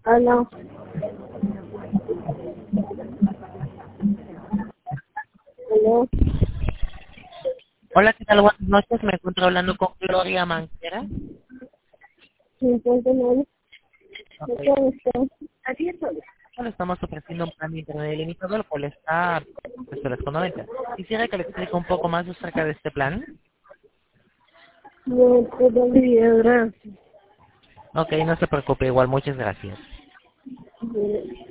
Aló. Aló. Hola, ¿qué tal? Buenas noches. Me encuentro hablando con Gloria Manquera. 59. Ok. ¿Qué está? Bueno, estamos ofreciendo un plan de internet ilimitado, el cual está pues, por las 90. Quisiera que le explique un poco más acerca de este plan. No, todavía, gracias. Ok, no se preocupe, igual muchas gracias.